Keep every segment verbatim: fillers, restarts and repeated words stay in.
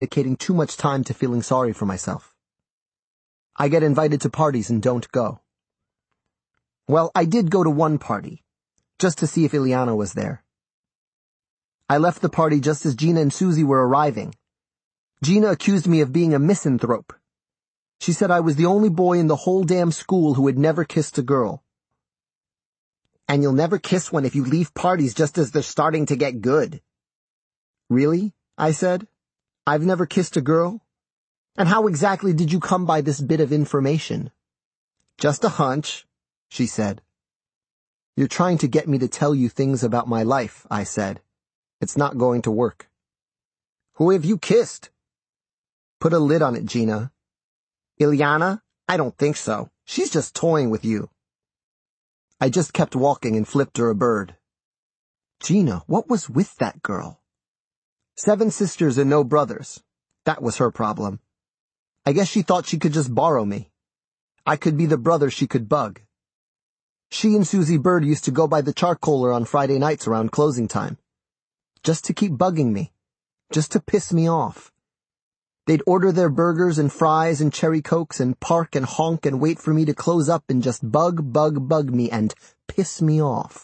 dedicating too much time to feeling sorry for myself. I get invited to parties and don't go. Well, I did go to one party, just to see if Ileana was there. I left the party just as Gina and Susie were arriving. Gina accused me of being a misanthrope. She said I was the only boy in the whole damn school who had never kissed a girl. And you'll never kiss one if you leave parties just as they're starting to get good. Really? I said. I've never kissed a girl? And how exactly did you come by this bit of information? Just a hunch, she said. You're trying to get me to tell you things about my life, I said. It's not going to work. Who have you kissed? Put a lid on it, Gina. Ileana? I don't think so. She's just toying with you. I just kept walking and flipped her a bird. Gina, what was with that girl? Seven sisters and no brothers. That was her problem. I guess she thought she could just borrow me. I could be the brother she could bug. She and Susie Bird used to go by the charcoaler on Friday nights around closing time. Just to keep bugging me. Just to piss me off. They'd order their burgers and fries and cherry cokes and park and honk and wait for me to close up and just bug, bug, bug me and piss me off.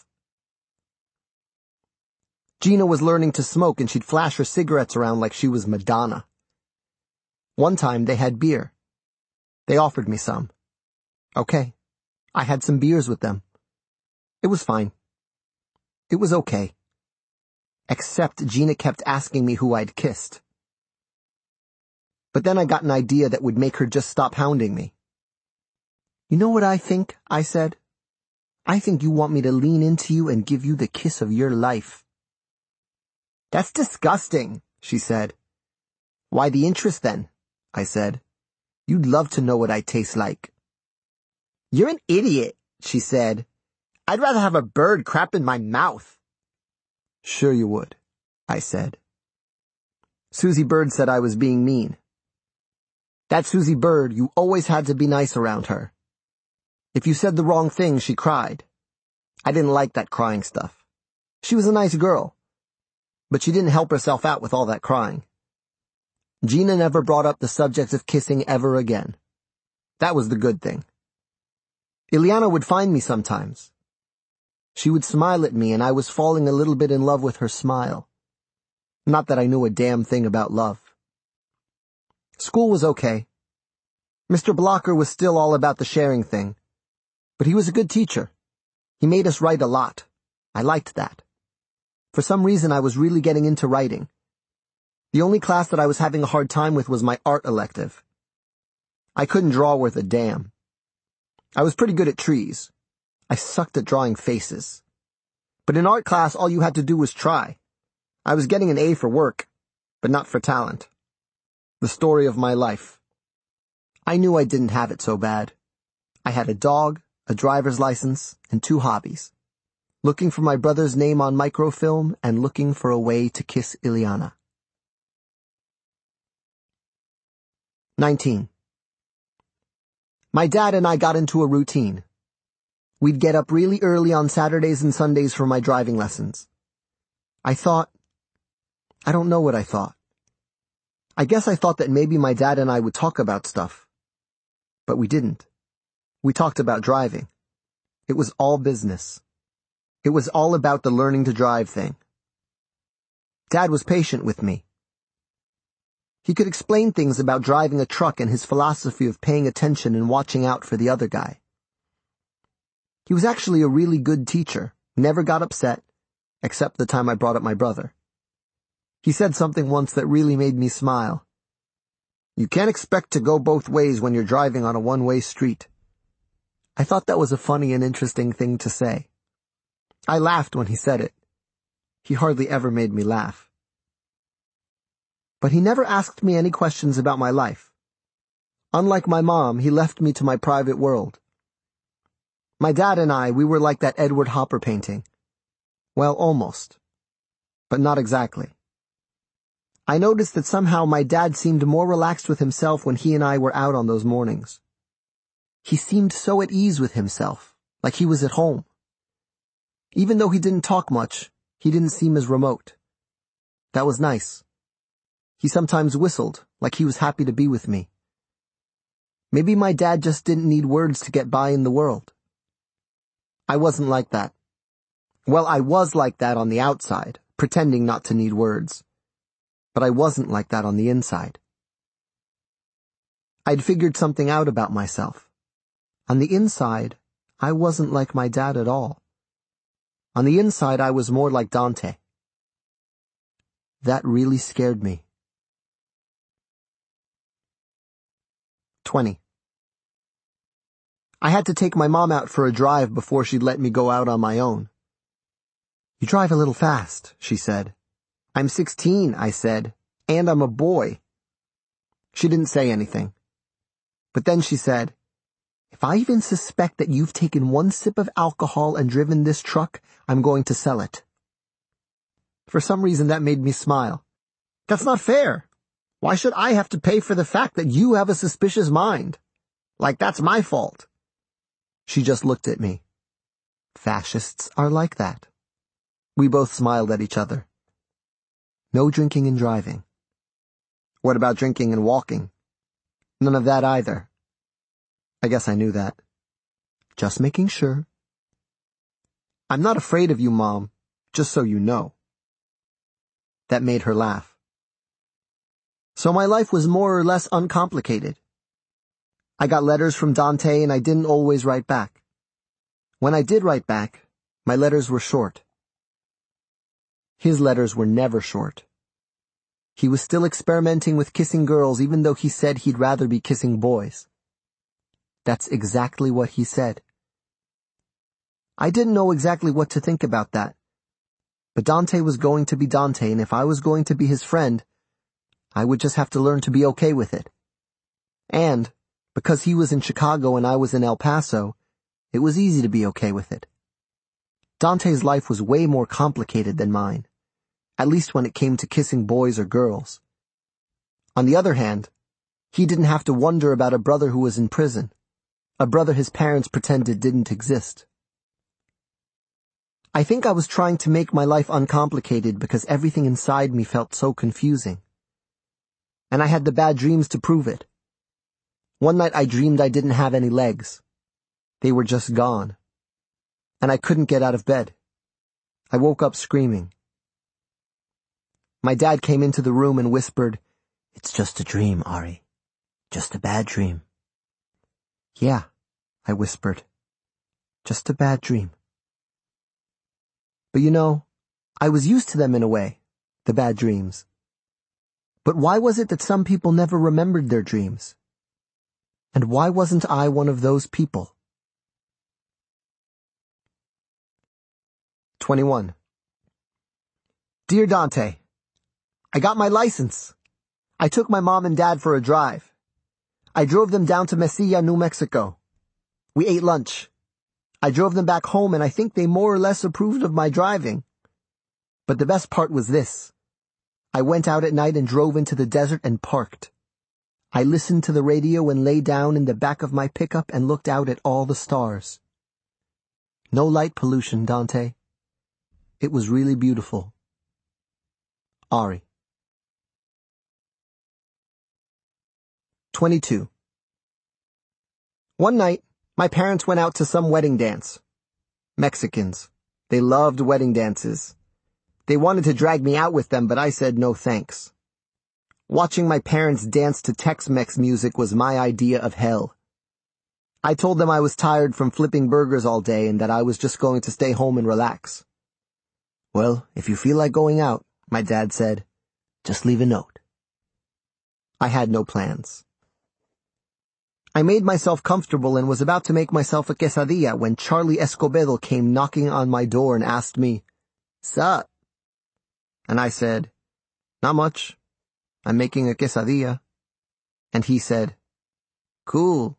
Gina was learning to smoke and she'd flash her cigarettes around like she was Madonna. One time they had beer. They offered me some. Okay. I had some beers with them. It was fine. It was okay. Except Gina kept asking me who I'd kissed. But then I got an idea that would make her just stop hounding me. You know what I think? I said. I think you want me to lean into you and give you the kiss of your life. That's disgusting, she said. Why the interest then? I said. You'd love to know what I taste like. You're an idiot, she said. I'd rather have a bird crap in my mouth. Sure you would, I said. Susie Bird said I was being mean. That Susie Bird, you always had to be nice around her. If you said the wrong thing, she cried. I didn't like that crying stuff. She was a nice girl, but she didn't help herself out with all that crying. Gina never brought up the subject of kissing ever again. That was the good thing. Ileana would find me sometimes. She would smile at me and I was falling a little bit in love with her smile. Not that I knew a damn thing about love. School was okay. Mister Blocker was still all about the sharing thing. But he was a good teacher. He made us write a lot. I liked that. For some reason I was really getting into writing. The only class that I was having a hard time with was my art elective. I couldn't draw worth a damn. I was pretty good at trees. I sucked at drawing faces. But in art class all you had to do was try. I was getting an A for work, but not for talent. The story of my life. I knew I didn't have it so bad. I had a dog, a driver's license, and two hobbies. Looking for my brother's name on microfilm and looking for a way to kiss Ileana. nineteen. My dad and I got into a routine. We'd get up really early on Saturdays and Sundays for my driving lessons. I thought, I don't know what I thought. I guess I thought that maybe my dad and I would talk about stuff. But we didn't. We talked about driving. It was all business. It was all about the learning to drive thing. Dad was patient with me. He could explain things about driving a truck and his philosophy of paying attention and watching out for the other guy. He was actually a really good teacher, never got upset, except the time I brought up my brother. He said something once that really made me smile. You can't expect to go both ways when you're driving on a one-way street. I thought that was a funny and interesting thing to say. I laughed when he said it. He hardly ever made me laugh. But he never asked me any questions about my life. Unlike my mom, he left me to my private world. My dad and I, we were like that Edward Hopper painting. Well, almost. But not exactly. I noticed that somehow my dad seemed more relaxed with himself when he and I were out on those mornings. He seemed so at ease with himself, like he was at home. Even though he didn't talk much, he didn't seem as remote. That was nice. He sometimes whistled, like he was happy to be with me. Maybe my dad just didn't need words to get by in the world. I wasn't like that. Well, I was like that on the outside, pretending not to need words. But I wasn't like that on the inside. I'd figured something out about myself. On the inside, I wasn't like my dad at all. On the inside, I was more like Dante. That really scared me. twenty. I had to take my mom out for a drive before she'd let me go out on my own. "You drive a little fast," she said. "I'm sixteen," I said, "and I'm a boy." She didn't say anything. But then she said, "If I even suspect that you've taken one sip of alcohol and driven this truck, I'm going to sell it." For some reason that made me smile. That's not fair. Why should I have to pay for the fact that you have a suspicious mind? Like that's my fault. She just looked at me. Fascists are like that. We both smiled at each other. No drinking and driving. What about drinking and walking? None of that either. I guess I knew that. Just making sure. I'm not afraid of you, Mom, just so you know. That made her laugh. So my life was more or less uncomplicated. I got letters from Dante and I didn't always write back. When I did write back, my letters were short. His letters were never short. He was still experimenting with kissing girls even though he said he'd rather be kissing boys. That's exactly what he said. I didn't know exactly what to think about that. But Dante was going to be Dante, and if I was going to be his friend, I would just have to learn to be okay with it. And, because he was in Chicago and I was in El Paso, it was easy to be okay with it. Dante's life was way more complicated than mine, at least when it came to kissing boys or girls. On the other hand, he didn't have to wonder about a brother who was in prison, a brother his parents pretended didn't exist. I think I was trying to make my life uncomplicated because everything inside me felt so confusing. And I had the bad dreams to prove it. One night I dreamed I didn't have any legs. They were just gone. And I couldn't get out of bed. I woke up screaming. My dad came into the room and whispered, "It's just a dream, Ari. Just a bad dream." "Yeah," I whispered. "Just a bad dream." But you know, I was used to them in a way, the bad dreams. But why was it that some people never remembered their dreams? And why wasn't I one of those people? twenty-one. Dear Dante, I got my license. I took my mom and dad for a drive. I drove them down to Mesilla, New Mexico. We ate lunch. I drove them back home and I think they more or less approved of my driving. But the best part was this. I went out at night and drove into the desert and parked. I listened to the radio and lay down in the back of my pickup and looked out at all the stars. No light pollution, Dante. It was really beautiful. Ari. twenty-two. One night, my parents went out to some wedding dance. Mexicans. They loved wedding dances. They wanted to drag me out with them, but I said no thanks. Watching my parents dance to Tex-Mex music was my idea of hell. I told them I was tired from flipping burgers all day and that I was just going to stay home and relax. Well, if you feel like going out, my dad said, just leave a note. I had no plans. I made myself comfortable and was about to make myself a quesadilla when Charlie Escobedo came knocking on my door and asked me, "Sup?" And I said, "Not much. I'm making a quesadilla." And he said, "Cool."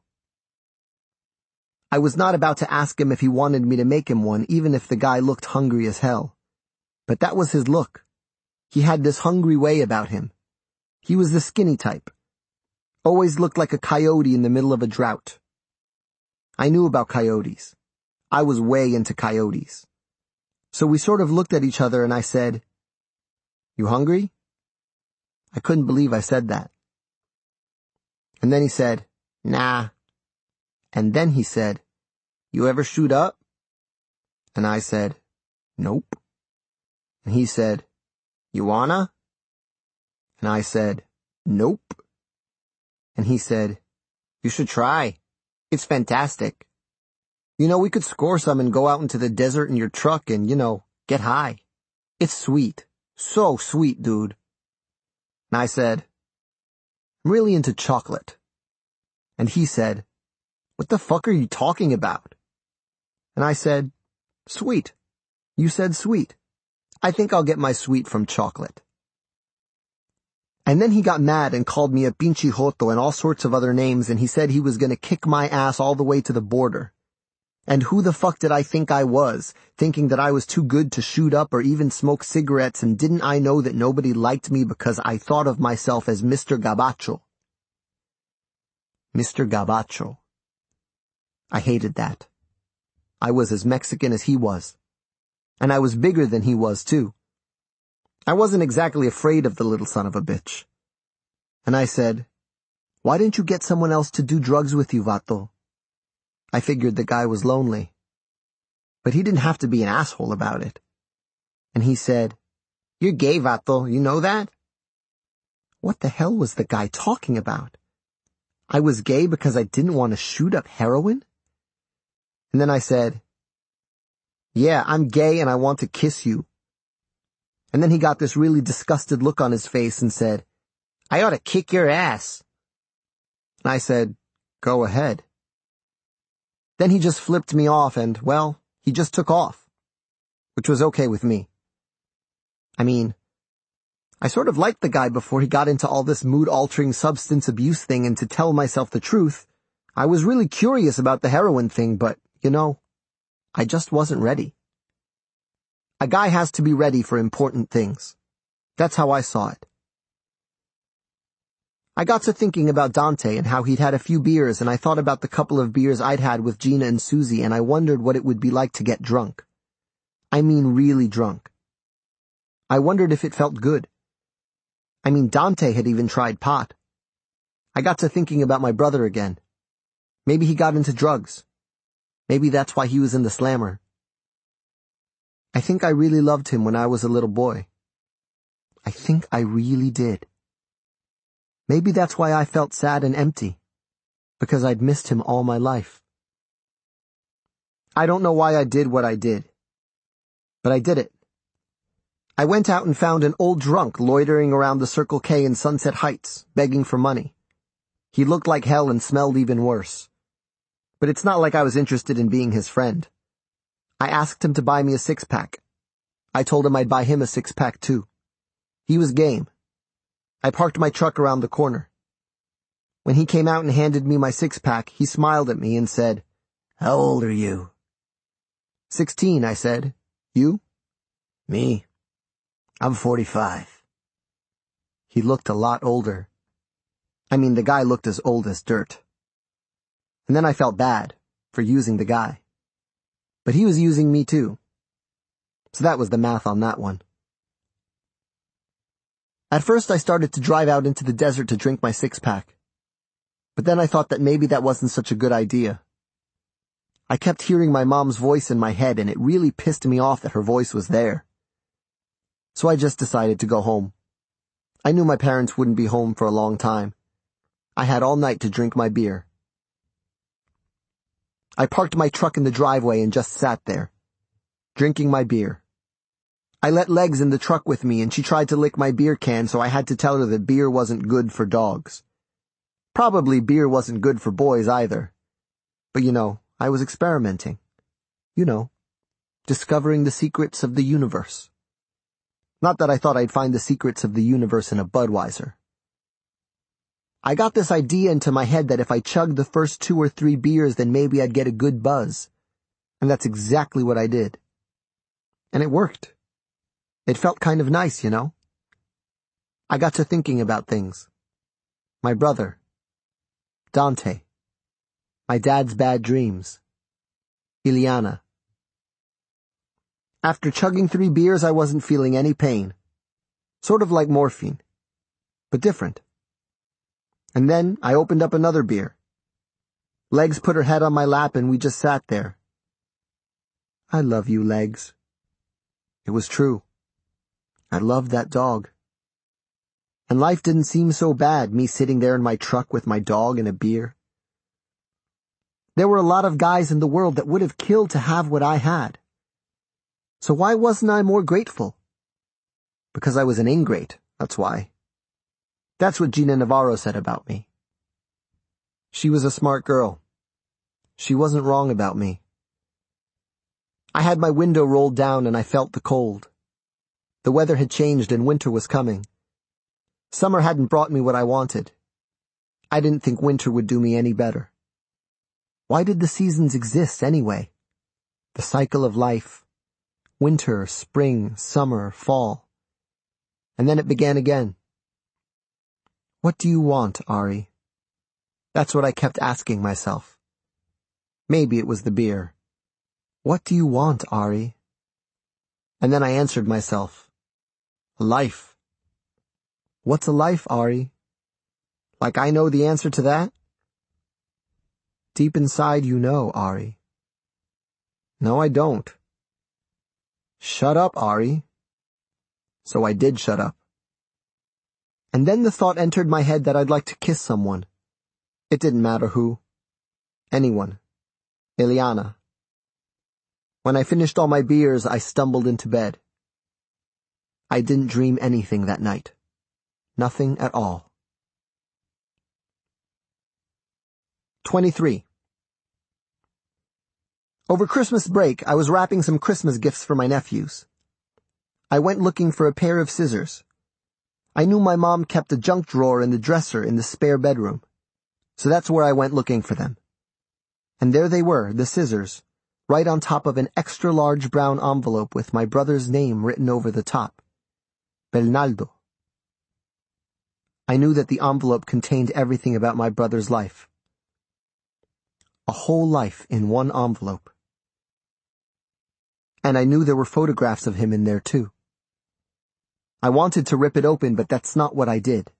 I was not about to ask him if he wanted me to make him one, even if the guy looked hungry as hell. But that was his look. He had this hungry way about him. He was the skinny type. Always looked like a coyote in the middle of a drought. I knew about coyotes. I was way into coyotes. So we sort of looked at each other and I said, "You hungry?" I couldn't believe I said that. And then he said, nah. And then he said, you ever shoot up? And I said, nope. And he said, you wanna? And I said, nope. And he said, you should try. It's fantastic. You know, we could score some and go out into the desert in your truck and, you know, get high. It's sweet. So sweet, dude. And I said, I'm really into chocolate. And he said, what the fuck are you talking about? And I said, sweet. You said sweet. I think I'll get my sweet from chocolate. And then he got mad and called me a pinche joto and all sorts of other names, and he said he was gonna kick my ass all the way to the border. And who the fuck did I think I was, thinking that I was too good to shoot up or even smoke cigarettes, and didn't I know that nobody liked me because I thought of myself as Mister Gabacho? Mister Gabacho. I hated that. I was as Mexican as he was. And I was bigger than he was, too. I wasn't exactly afraid of the little son of a bitch. And I said, why didn't you get someone else to do drugs with you, Vato? I figured the guy was lonely. But he didn't have to be an asshole about it. And he said, you're gay, Vato, you know that? What the hell was the guy talking about? I was gay because I didn't want to shoot up heroin? And then I said, yeah, I'm gay and I want to kiss you. And then he got this really disgusted look on his face and said, I ought to kick your ass. And I said, go ahead. Then he just flipped me off and, well, he just took off, which was okay with me. I mean, I sort of liked the guy before he got into all this mood-altering substance abuse thing, and to tell myself the truth, I was really curious about the heroin thing, but, you know, I just wasn't ready. A guy has to be ready for important things. That's how I saw it. I got to thinking about Dante and how he'd had a few beers, and I thought about the couple of beers I'd had with Gina and Susie, and I wondered what it would be like to get drunk. I mean really drunk. I wondered if it felt good. I mean, Dante had even tried pot. I got to thinking about my brother again. Maybe he got into drugs. Maybe that's why he was in the slammer. I think I really loved him when I was a little boy. I think I really did. Maybe that's why I felt sad and empty, because I'd missed him all my life. I don't know why I did what I did, but I did it. I went out and found an old drunk loitering around the Circle K in Sunset Heights, begging for money. He looked like hell and smelled even worse. But it's not like I was interested in being his friend. I asked him to buy me a six-pack. I told him I'd buy him a six-pack too. He was game. I parked my truck around the corner. When he came out and handed me my six-pack, he smiled at me and said, how old are you? Sixteen, I said. You? Me? I'm forty-five. He looked a lot older. I mean, the guy looked as old as dirt. And then I felt bad for using the guy. But he was using me too. So that was the math on that one. At first I started to drive out into the desert to drink my six-pack. But then I thought that maybe that wasn't such a good idea. I kept hearing my mom's voice in my head, and it really pissed me off that her voice was there. So I just decided to go home. I knew my parents wouldn't be home for a long time. I had all night to drink my beer. I parked my truck in the driveway and just sat there, drinking my beer. I let Legs in the truck with me, and she tried to lick my beer can, so I had to tell her that beer wasn't good for dogs. Probably beer wasn't good for boys either. But you know, I was experimenting. You know, discovering the secrets of the universe. Not that I thought I'd find the secrets of the universe in a Budweiser. I got this idea into my head that if I chugged the first two or three beers, then maybe I'd get a good buzz. And that's exactly what I did. And it worked. It felt kind of nice, you know? I got to thinking about things. My brother. Dante. My dad's bad dreams. Ileana. After chugging three beers, I wasn't feeling any pain. Sort of like morphine. but different. And then I opened up another beer. Legs put her head on my lap and we just sat there. I love you, Legs. It was true. I loved that dog. And life didn't seem so bad, me sitting there in my truck with my dog and a beer. There were a lot of guys in the world that would have killed to have what I had. So why wasn't I more grateful? Because I was an ingrate, that's why. That's what Gina Navarro said about me. She was a smart girl. She wasn't wrong about me. I had my window rolled down and I felt the cold. The weather had changed and winter was coming. Summer hadn't brought me what I wanted. I didn't think winter would do me any better. Why did the seasons exist anyway? The cycle of life. Winter, spring, summer, fall. And then it began again. What do you want, Ari? That's what I kept asking myself. Maybe it was the beer. What do you want, Ari? And then I answered myself. Life. What's a life, Ari? Like I know the answer to that? Deep inside you know, Ari. No, I don't. Shut up, Ari. So I did shut up. And then the thought entered my head that I'd like to kiss someone. It didn't matter who. Anyone. Ileana. When I finished all my beers, I stumbled into bed. I didn't dream anything that night. Nothing at all. twenty-three. Over Christmas break, I was wrapping some Christmas gifts for my nephews. I went looking for a pair of scissors. I knew my mom kept a junk drawer in the dresser in the spare bedroom, so that's where I went looking for them. And there they were, the scissors, right on top of an extra-large brown envelope with my brother's name written over the top. Bernaldo. I knew that the envelope contained everything about my brother's life. A whole life in one envelope. And I knew there were photographs of him in there too. I wanted to rip it open, but that's not what I did.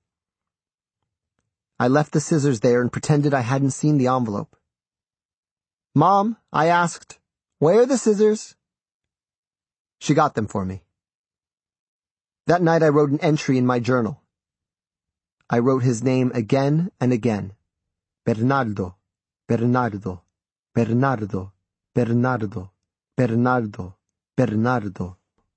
I left the scissors there and pretended I hadn't seen the envelope. Mom, I asked, where are the scissors? She got them for me. That night I wrote an entry in my journal. I wrote his name again and again. Bernardo, Bernardo, Bernardo, Bernardo, Bernardo, Bernardo.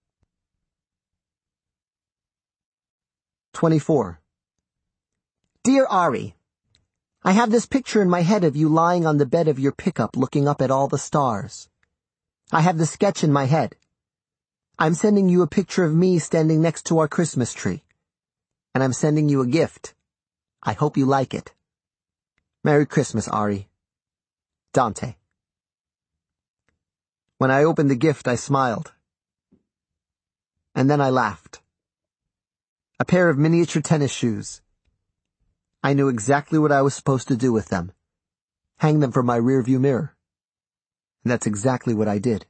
twenty-four. Dear Ari, I have this picture in my head of you lying on the bed of your pickup looking up at all the stars. I have the sketch in my head. I'm sending you a picture of me standing next to our Christmas tree. And I'm sending you a gift. I hope you like it. Merry Christmas, Ari. Dante. When I opened the gift, I smiled. And then I laughed. A pair of miniature tennis shoes. I knew exactly what I was supposed to do with them. Hang them from my rearview mirror. And that's exactly what I did.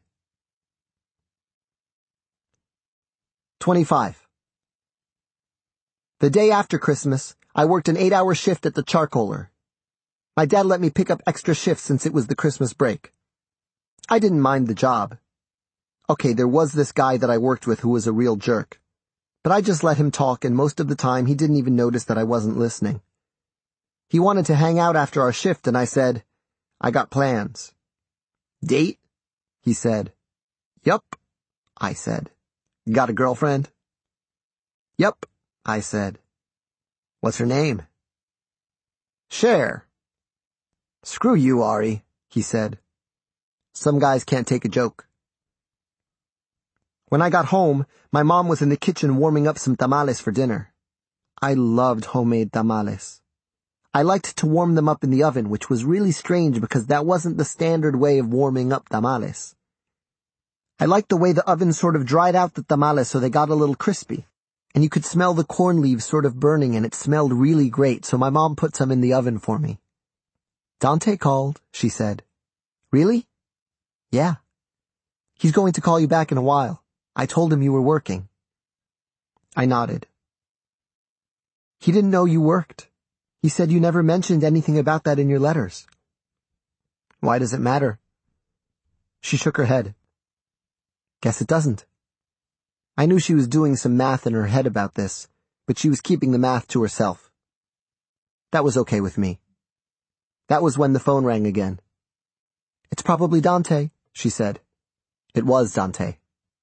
twenty-five. The day after Christmas, I worked an eight-hour shift at the charcoaler. My dad let me pick up extra shifts since it was the Christmas break. I didn't mind the job. Okay, there was this guy that I worked with who was a real jerk. But I just let him talk, and most of the time he didn't even notice that I wasn't listening. He wanted to hang out after our shift, and I said, I got plans. Date? He said. Yup, I said. Got a girlfriend? Yup, I said. What's her name? Cher. Screw you, Ari, he said. Some guys can't take a joke. When I got home, my mom was in the kitchen warming up some tamales for dinner. I loved homemade tamales. I liked to warm them up in the oven, which was really strange because that wasn't the standard way of warming up tamales. I liked the way the oven sort of dried out the tamales so they got a little crispy, and you could smell the corn leaves sort of burning and it smelled really great, so my mom put some in the oven for me. Dante called, she said. Really? Yeah. He's going to call you back in a while. I told him you were working. I nodded. He didn't know you worked. He said you never mentioned anything about that in your letters. Why does it matter? She shook her head. Guess it doesn't. I knew she was doing some math in her head about this, but she was keeping the math to herself. That was okay with me. That was when the phone rang again. It's probably Dante, she said. It was Dante.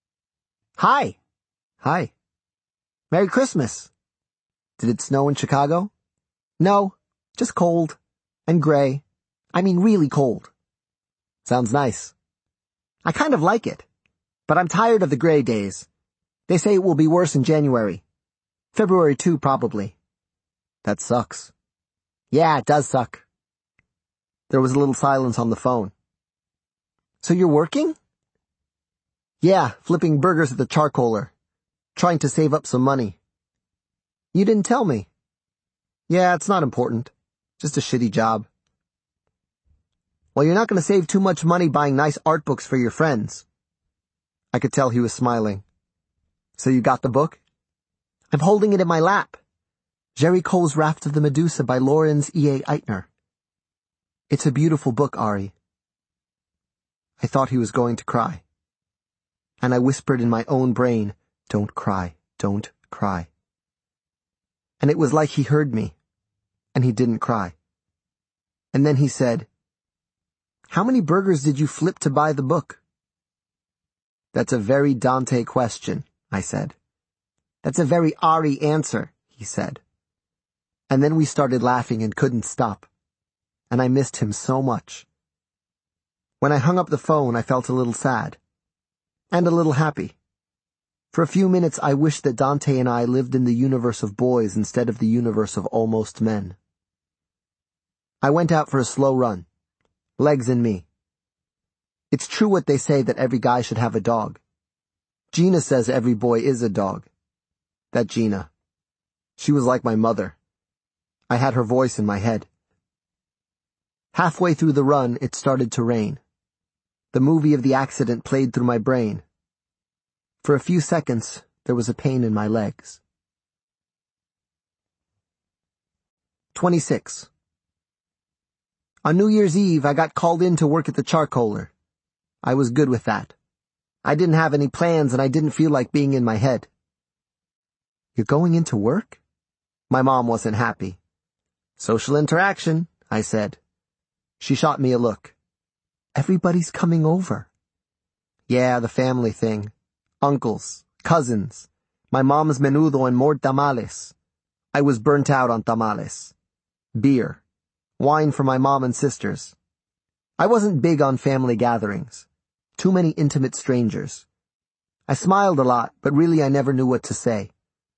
Hi. Hi. Merry Christmas. Did it snow in Chicago? No, just cold. And gray. I mean really cold. Sounds nice. I kind of like it. But I'm tired of the gray days. They say it will be worse in January. February too, probably. That sucks. Yeah, it does suck. There was a little silence on the phone. So you're working? Yeah, flipping burgers at the charcoaler. Trying to save up some money. You didn't tell me. Yeah, it's not important. Just a shitty job. Well, you're not going to save too much money buying nice art books for your friends. I could tell he was smiling. So you got the book? I'm holding it in my lap. Jerry Cole's Raft of the Medusa by Lawrence E A Eitner. It's a beautiful book, Ari. I thought he was going to cry. And I whispered in my own brain, don't cry, don't cry. And it was like he heard me, and he didn't cry. And then he said, how many burgers did you flip to buy the book? That's a very Dante question, I said. That's a very Ari answer, he said. And then we started laughing and couldn't stop. And I missed him so much. When I hung up the phone, I felt a little sad. And a little happy. For a few minutes, I wished that Dante and I lived in the universe of boys instead of the universe of almost men. I went out for a slow run. Legs in me. It's true what they say that every guy should have a dog. Gina says every boy is a dog. That Gina. She was like my mother. I had her voice in my head. Halfway through the run, it started to rain. The movie of the accident played through my brain. For a few seconds, there was a pain in my legs. twenty-six. On New Year's Eve, I got called in to work at the charcoaler. I was good with that. I didn't have any plans and I didn't feel like being in my head. You're going into work? My mom wasn't happy. Social interaction, I said. She shot me a look. Everybody's coming over. Yeah, the family thing. Uncles, cousins, my mom's menudo and more tamales. I was burnt out on tamales. Beer. Wine for my mom and sisters. I wasn't big on family gatherings. Too many intimate strangers. I smiled a lot, but really I never knew what to say.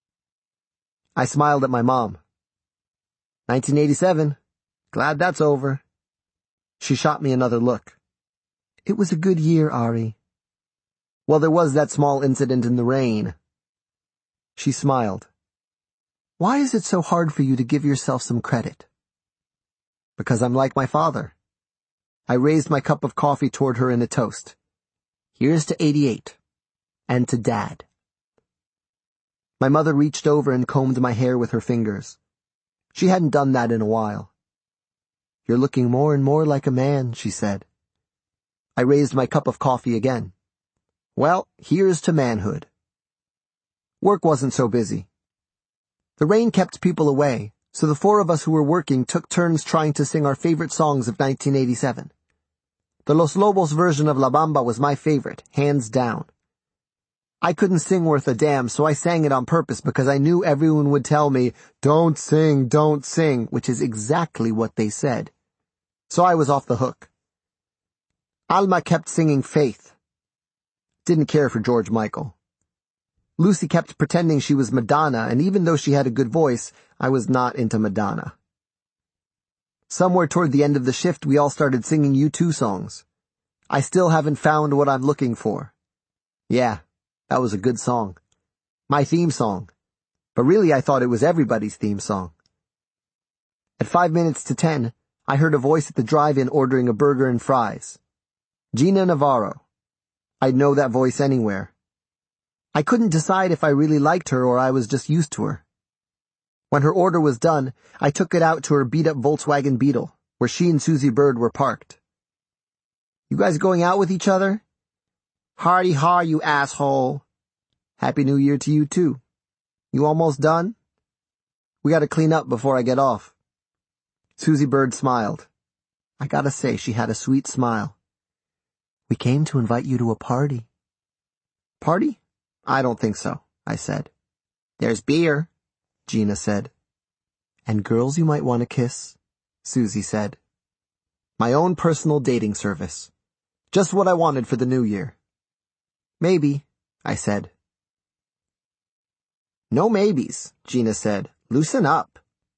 I smiled at my mom. nineteen eighty-seven. Glad that's over. She shot me another look. It was a good year, Ari. Well, there was that small incident in the rain. She smiled. Why is it so hard for you to give yourself some credit? Because I'm like my father. I raised my cup of coffee toward her in a toast. Here's to eighty-eight. And to Dad. My mother reached over and combed my hair with her fingers. She hadn't done that in a while. You're looking more and more like a man, she said. I raised my cup of coffee again. Well, here's to manhood. Work wasn't so busy. The rain kept people away, so the four of us who were working took turns trying to sing our favorite songs of nineteen eighty-seven. The Los Lobos version of La Bamba was my favorite, hands down. I couldn't sing worth a damn, so I sang it on purpose because I knew everyone would tell me, don't sing, don't sing, which is exactly what they said. So I was off the hook. Alma kept singing Faith. Didn't care for George Michael. Lucy kept pretending she was Madonna, and even though she had a good voice, I was not into Madonna. Somewhere toward the end of the shift, we all started singing U two songs. I still haven't found what I'm looking for. Yeah, that was a good song. My theme song. But really I thought it was everybody's theme song. At five minutes to ten, I heard a voice at the drive-in ordering a burger and fries. Gina Navarro. I'd know that voice anywhere. I couldn't decide if I really liked her or I was just used to her. When her order was done, I took it out to her beat-up Volkswagen Beetle, where she and Susie Bird were parked. "You guys going out with each other?" "Hardy har, you asshole." "Happy New Year to you, too. You almost done?" "We gotta clean up before I get off." Susie Bird smiled. I gotta say, she had a sweet smile. "We came to invite you to a party." "Party? I don't think so," I said. "There's beer," Gina said. "And girls you might want to kiss," Susie said. My own personal dating service. Just what I wanted for the new year. "Maybe," I said. "No maybes," Gina said. "Loosen up."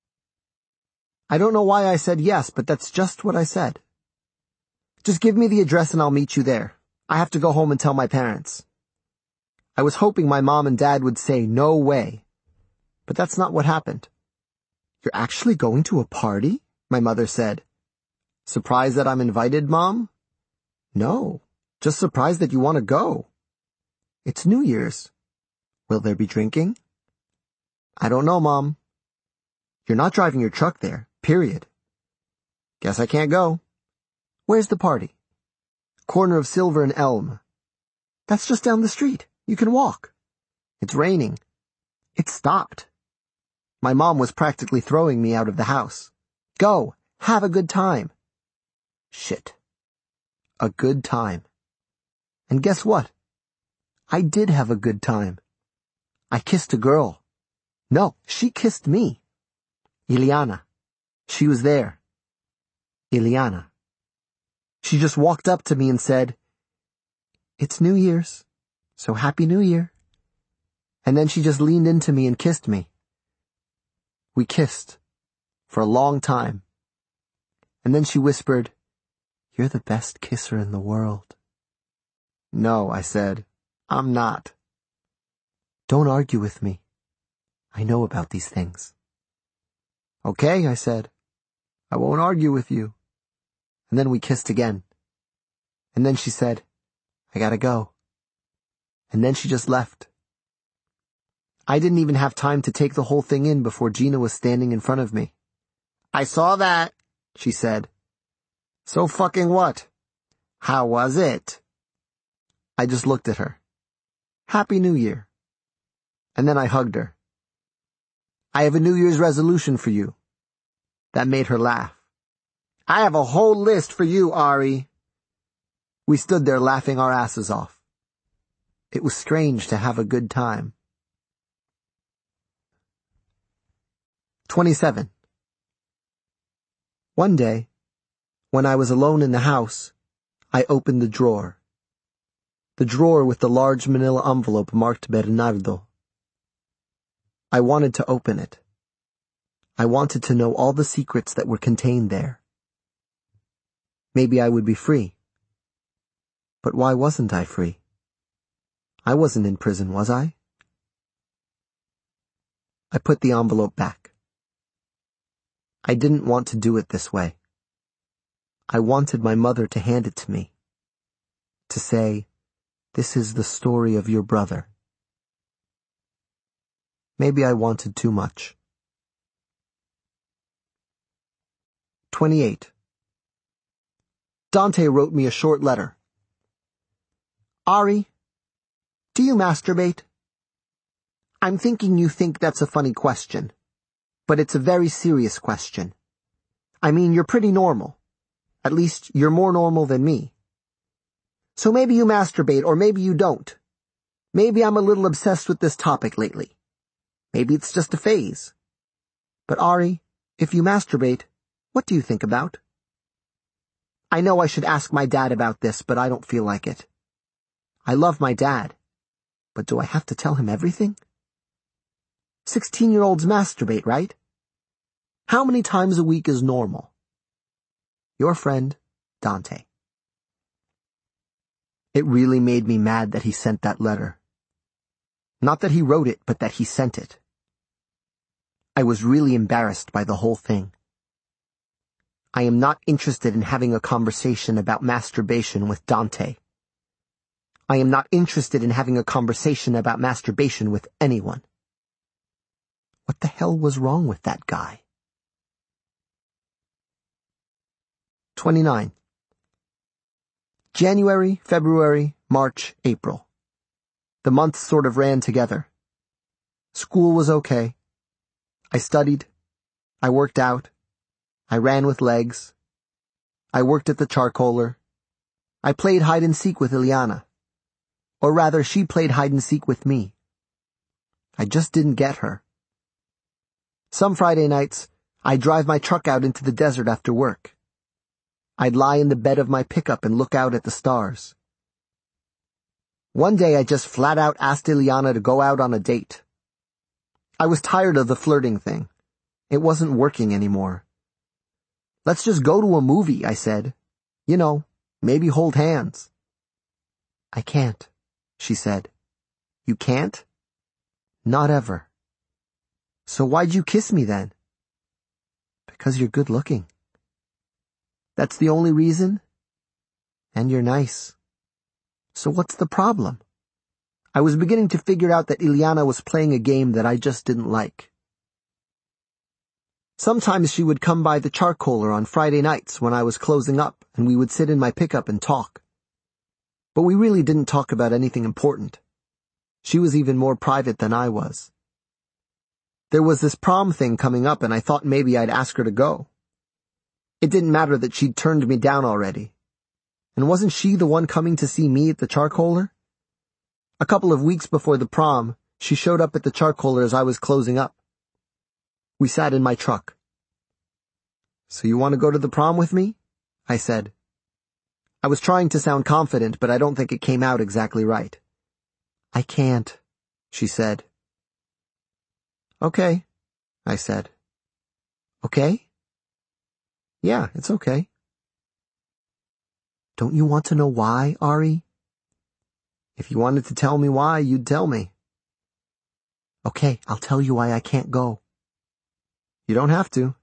I don't know why I said yes, but that's just what I said. "Just give me the address and I'll meet you there. I have to go home and tell my parents." I was hoping my mom and dad would say no way, but that's not what happened. "You're actually going to a party?" my mother said. "Surprised that I'm invited, Mom?" "No, just surprised that you want to go." "It's New Year's. Will there be drinking?" "I don't know, Mom." "You're not driving your truck there, period." "Guess I can't go." "Where's the party?" "Corner of Silver and Elm." "That's just down the street. You can walk." "It's raining." "It stopped." My mom was practically throwing me out of the house. "Go, have a good time." Shit. A good time. And guess what? I did have a good time. I kissed a girl. No, she kissed me. Ileana. She was there. Ileana. She just walked up to me and said, "It's New Year's, so Happy New Year." And then she just leaned into me and kissed me. We kissed. For a long time. And then she whispered, "You're the best kisser in the world." "No," I said. "I'm not." "Don't argue with me. I know about these things." "Okay," I said. "I won't argue with you." And then we kissed again. And then she said, "I gotta go." And then she just left. I didn't even have time to take the whole thing in before Gina was standing in front of me. "I saw that," she said. "So fucking what? How was it?" I just looked at her. "Happy New Year." And then I hugged her. "I have a New Year's resolution for you." That made her laugh. "I have a whole list for you, Ari." We stood there laughing our asses off. It was strange to have a good time. twenty-seven. One day, when I was alone in the house, I opened the drawer. The drawer with the large manila envelope marked Bernardo. I wanted to open it. I wanted to know all the secrets that were contained there. Maybe I would be free. But why wasn't I free? I wasn't in prison, was I? I put the envelope back. I didn't want to do it this way. I wanted my mother to hand it to me. To say, "This is the story of your brother." Maybe I wanted too much. twenty-eight. Dante wrote me a short letter. "Ari, do you masturbate? I'm thinking you think that's a funny question, but it's a very serious question. I mean, you're pretty normal. At least, you're more normal than me. So maybe you masturbate, or maybe you don't. Maybe I'm a little obsessed with this topic lately. Maybe it's just a phase. But Ari, if you masturbate, what do you think about? I know I should ask my dad about this, but I don't feel like it. I love my dad, but do I have to tell him everything? Sixteen-year-olds masturbate, right? How many times a week is normal? Your friend, Dante." It really made me mad that he sent that letter. Not that he wrote it, but that he sent it. I was really embarrassed by the whole thing. I am not interested in having a conversation about masturbation with Dante. I am not interested in having a conversation about masturbation with anyone. What the hell was wrong with that guy? twenty-nine. January, February, March, April. The months sort of ran together. School was okay. I studied. I worked out. I ran with legs. I worked at the charcoaler. I played hide and seek with Ileana. Or rather, she played hide and seek with me. I just didn't get her. Some Friday nights, I'd drive my truck out into the desert after work. I'd lie in the bed of my pickup and look out at the stars. One day I just flat out asked Ileana to go out on a date. I was tired of the flirting thing. It wasn't working anymore. Let's just go to a movie, I said. You know, maybe hold hands. I can't, she said. You can't? Not ever. So why'd you kiss me then? Because you're good looking. That's the only reason? And you're nice. So what's the problem? I was beginning to figure out that Ileana was playing a game that I just didn't like. Sometimes she would come by the charcoaler on Friday nights when I was closing up, and we would sit in my pickup and talk. But we really didn't talk about anything important. She was even more private than I was. There was this prom thing coming up, and I thought maybe I'd ask her to go. It didn't matter that she'd turned me down already. And wasn't she the one coming to see me at the charcoaler? A couple of weeks before the prom, she showed up at the charcoaler as I was closing up. We sat in my truck. So you want to go to the prom with me? I said. I was trying to sound confident, but I don't think it came out exactly right. I can't, she said. Okay, I said. Okay? Yeah, it's okay. Don't you want to know why, Ari? If you wanted to tell me why, you'd tell me. Okay, I'll tell you why I can't go. You don't have to.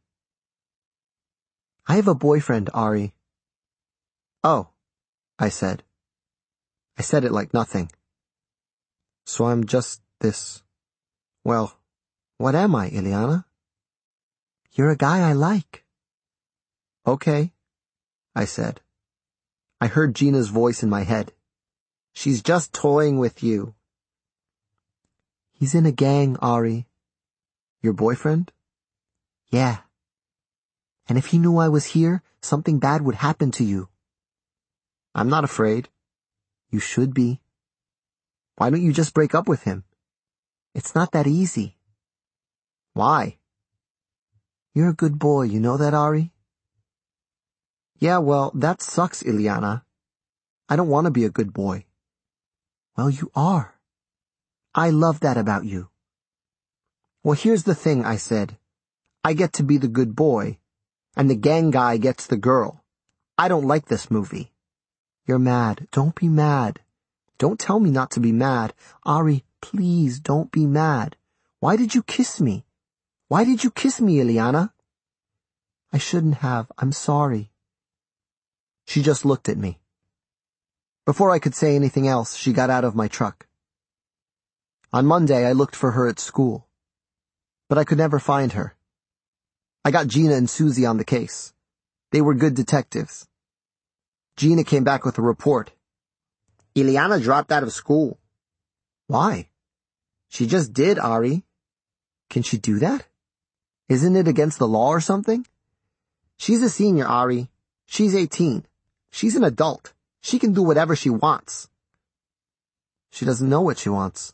I have a boyfriend, Ari. Oh, I said. I said it like nothing. So I'm just this. Well, what am I, Ileana? You're a guy I like. Okay, I said. I heard Gina's voice in my head. She's just toying with you. He's in a gang, Ari. Your boyfriend? Yeah. And if he knew I was here, something bad would happen to you. I'm not afraid. You should be. Why don't you just break up with him? It's not that easy. Why? You're a good boy, you know that, Ari? Yeah, well, that sucks, Ileana. I don't want to be a good boy. Well, you are. I love that about you. Well, here's the thing, I said. I get to be the good boy, and the gang guy gets the girl. I don't like this movie. You're mad. Don't be mad. Don't tell me not to be mad. Ari, please don't be mad. Why did you kiss me? Why did you kiss me, Ileana? I shouldn't have. I'm sorry. She just looked at me. Before I could say anything else, she got out of my truck. On Monday, I looked for her at school, but I could never find her. I got Gina and Susie on the case. They were good detectives. Gina came back with a report. Ileana dropped out of school. Why? She just did, Ari. Can she do that? Isn't it against the law or something? She's a senior, Ari. She's eighteen. She's an adult. She can do whatever she wants. She doesn't know what she wants.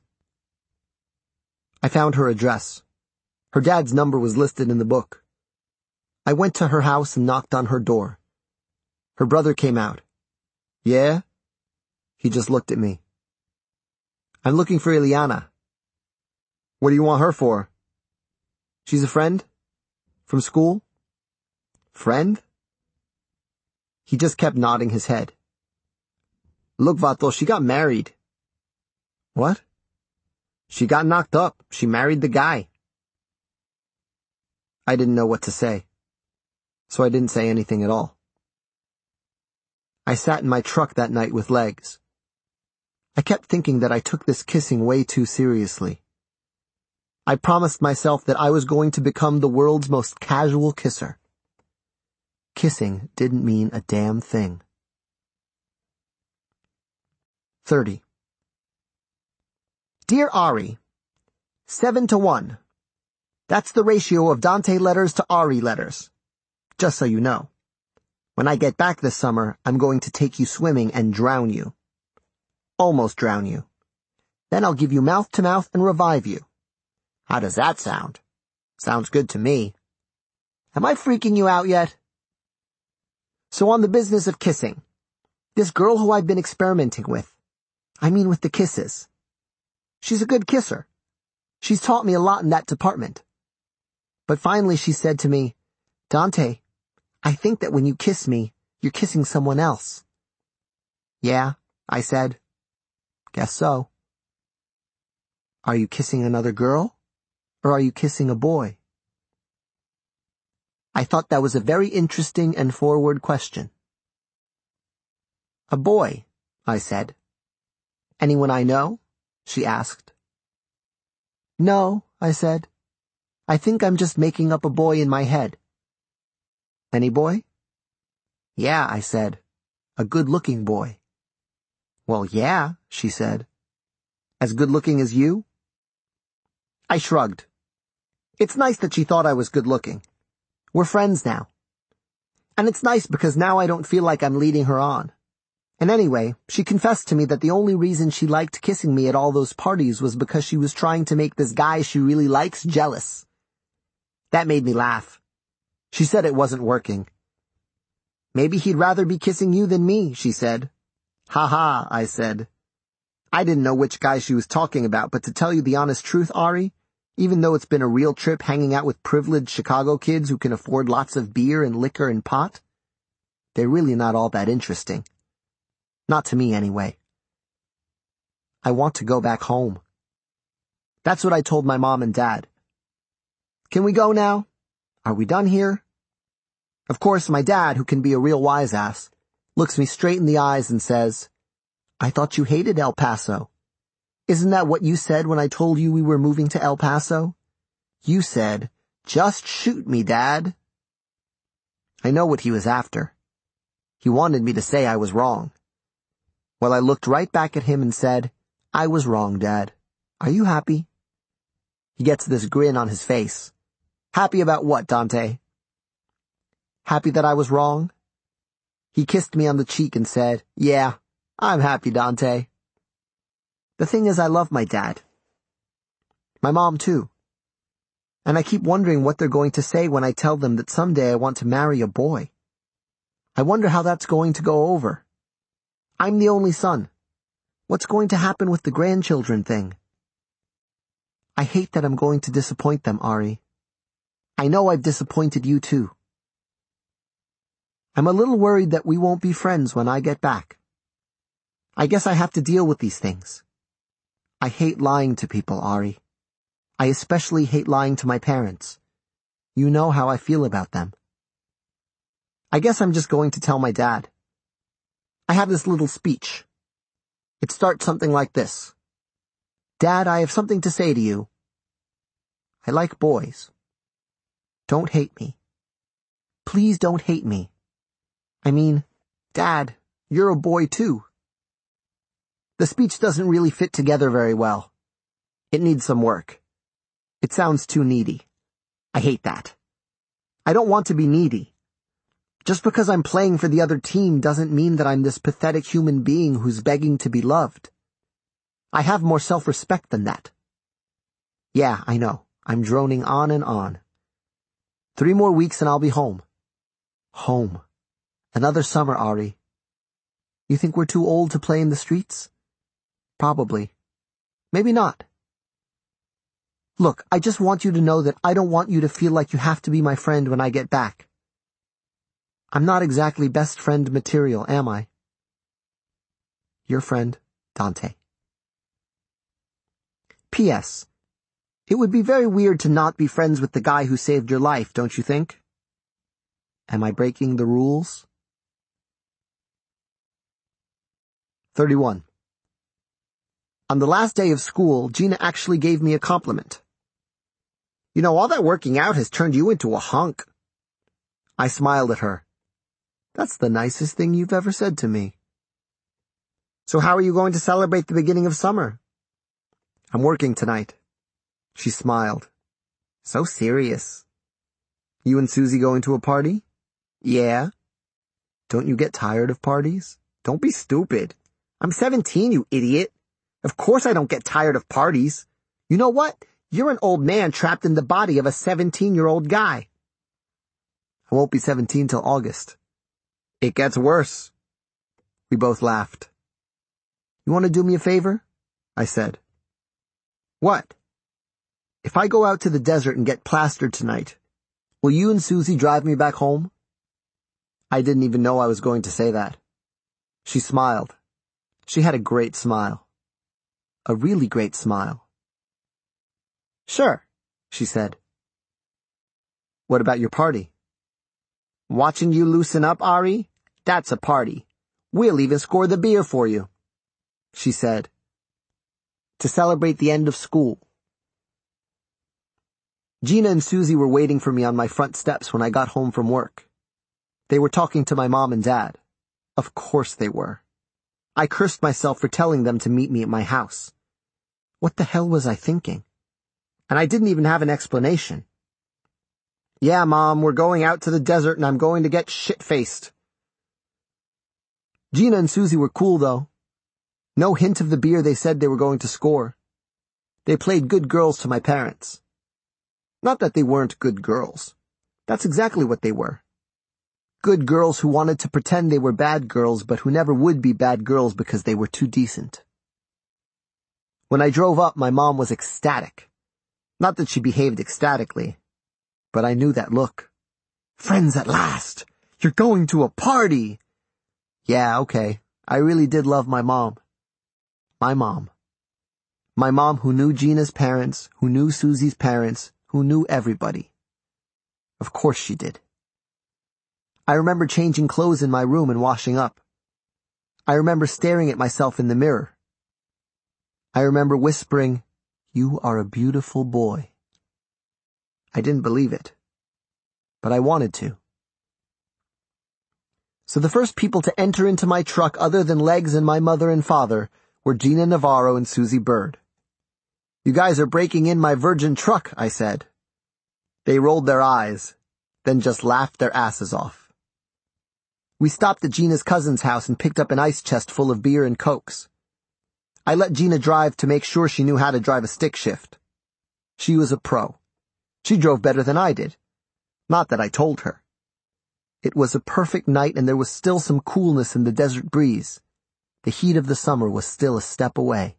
I found her address. Her dad's number was listed in the book. I went to her house and knocked on her door. Her brother came out. Yeah? He just looked at me. I'm looking for Ileana. What do you want her for? She's a friend? From school? Friend? He just kept nodding his head. Look, Vato, she got married. What? She got knocked up. She married the guy. I didn't know what to say, so I didn't say anything at all. I sat in my truck that night with legs. I kept thinking that I took this kissing way too seriously. I promised myself that I was going to become the world's most casual kisser. Kissing didn't mean a damn thing. thirty. Dear Ari, seven to one. That's the ratio of Dante letters to Ari letters. Just so you know. When I get back this summer, I'm going to take you swimming and drown you. Almost drown you. Then I'll give you mouth to mouth and revive you. How does that sound? Sounds good to me. Am I freaking you out yet? So on the business of kissing, this girl who I've been experimenting with, I mean with the kisses. She's a good kisser. She's taught me a lot in that department. But finally she said to me, Dante, I think that when you kiss me, you're kissing someone else. Yeah, I said. Guess so. Are you kissing another girl? Or are you kissing a boy? I thought that was a very interesting and forward question. A boy, I said. Anyone I know? She asked. No, I said. I think I'm just making up a boy in my head. Any boy? Yeah, I said. A good-looking boy. Well, yeah, she said. As good-looking as you? I shrugged. It's nice that she thought I was good-looking. We're friends now. And it's nice because now I don't feel like I'm leading her on. And anyway, she confessed to me that the only reason she liked kissing me at all those parties was because she was trying to make this guy she really likes jealous. That made me laugh. She said it wasn't working. Maybe he'd rather be kissing you than me, she said. Ha ha, I said. I didn't know which guy she was talking about, but to tell you the honest truth, Ari, even though it's been a real trip hanging out with privileged Chicago kids who can afford lots of beer and liquor and pot, they're really not all that interesting. Not to me, anyway. I want to go back home. That's what I told my mom and dad. Can we go now? Are we done here? Of course, my dad, who can be a real wise ass, looks me straight in the eyes and says, I thought you hated El Paso. Isn't that what you said when I told you we were moving to El Paso? You said, just shoot me, Dad. I know what he was after. He wanted me to say I was wrong. Well, I looked right back at him and said, I was wrong, Dad. Are you happy? He gets this grin on his face. Happy about what, Dante? Happy that I was wrong? He kissed me on the cheek and said, yeah, I'm happy, Dante. The thing is, I love my dad. My mom, too. And I keep wondering what they're going to say when I tell them that someday I want to marry a boy. I wonder how that's going to go over. I'm the only son. What's going to happen with the grandchildren thing? I hate that I'm going to disappoint them, Ari. I know I've disappointed you, too. I'm a little worried that we won't be friends when I get back. I guess I have to deal with these things. I hate lying to people, Ari. I especially hate lying to my parents. You know how I feel about them. I guess I'm just going to tell my dad. I have this little speech. It starts something like this. Dad, I have something to say to you. I like boys. Don't hate me. Please don't hate me. I mean, Dad, you're a boy too. The speech doesn't really fit together very well. It needs some work. It sounds too needy. I hate that. I don't want to be needy. Just because I'm playing for the other team doesn't mean that I'm this pathetic human being who's begging to be loved. I have more self-respect than that. Yeah, I know. I'm droning on and on. Three more weeks and I'll be home. Home. Another summer, Ari. You think we're too old to play in the streets? Probably. Maybe not. Look, I just want you to know that I don't want you to feel like you have to be my friend when I get back. I'm not exactly best friend material, am I? Your friend, Dante. P S. It would be very weird to not be friends with the guy who saved your life, don't you think? Am I breaking the rules? thirty-one. On the last day of school, Gina actually gave me a compliment. You know, all that working out has turned you into a hunk. I smiled at her. That's the nicest thing you've ever said to me. So how are you going to celebrate the beginning of summer? I'm working tonight. She smiled. So serious. You and Susie going to a party? Yeah. Don't you get tired of parties? Don't be stupid. I'm seventeen, you idiot. Of course I don't get tired of parties. You know what? You're an old man trapped in the body of a seventeen-year-old guy. I won't be seventeen till August. It gets worse. We both laughed. You want to do me a favor? I said. What? If I go out to the desert and get plastered tonight, will you and Susie drive me back home? I didn't even know I was going to say that. She smiled. She had a great smile. A really great smile. Sure, she said. What about your party? Watching you loosen up, Ari? That's a party. We'll even score the beer for you, she said. To celebrate the end of school. Gina and Susie were waiting for me on my front steps when I got home from work. They were talking to my mom and dad. Of course they were. I cursed myself for telling them to meet me at my house. What the hell was I thinking? And I didn't even have an explanation. Yeah, Mom, we're going out to the desert and I'm going to get shit-faced. Gina and Susie were cool, though. No hint of the beer they said they were going to score. They played good girls to my parents. Not that they weren't good girls. That's exactly what they were. Good girls who wanted to pretend they were bad girls, but who never would be bad girls because they were too decent. When I drove up, my mom was ecstatic. Not that she behaved ecstatically, but I knew that look. Friends at last! You're going to a party! Yeah, okay. I really did love my mom. My mom. My mom who knew Gina's parents, who knew Susie's parents, who knew everybody. Of course she did. I remember changing clothes in my room and washing up. I remember staring at myself in the mirror. I remember whispering, "You are a beautiful boy." I didn't believe it, but I wanted to. So the first people to enter into my truck other than Legs and my mother and father were Gina Navarro and Susie Bird. You guys are breaking in my virgin truck, I said. They rolled their eyes, then just laughed their asses off. We stopped at Gina's cousin's house and picked up an ice chest full of beer and Cokes. I let Gina drive to make sure she knew how to drive a stick shift. She was a pro. She drove better than I did. Not that I told her. It was a perfect night and there was still some coolness in the desert breeze. The heat of the summer was still a step away.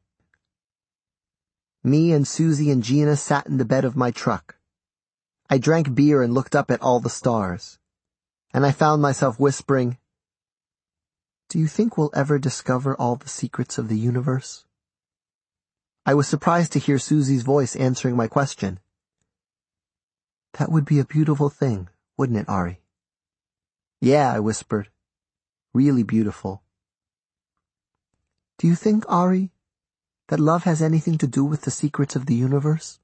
Me and Susie and Gina sat in the bed of my truck. I drank beer and looked up at all the stars. And I found myself whispering, "Do you think we'll ever discover all the secrets of the universe?" I was surprised to hear Susie's voice answering my question. That would be a beautiful thing, wouldn't it, Ari? Yeah, I whispered. Really beautiful. Do you think, Ari, that love has anything to do with the secrets of the universe?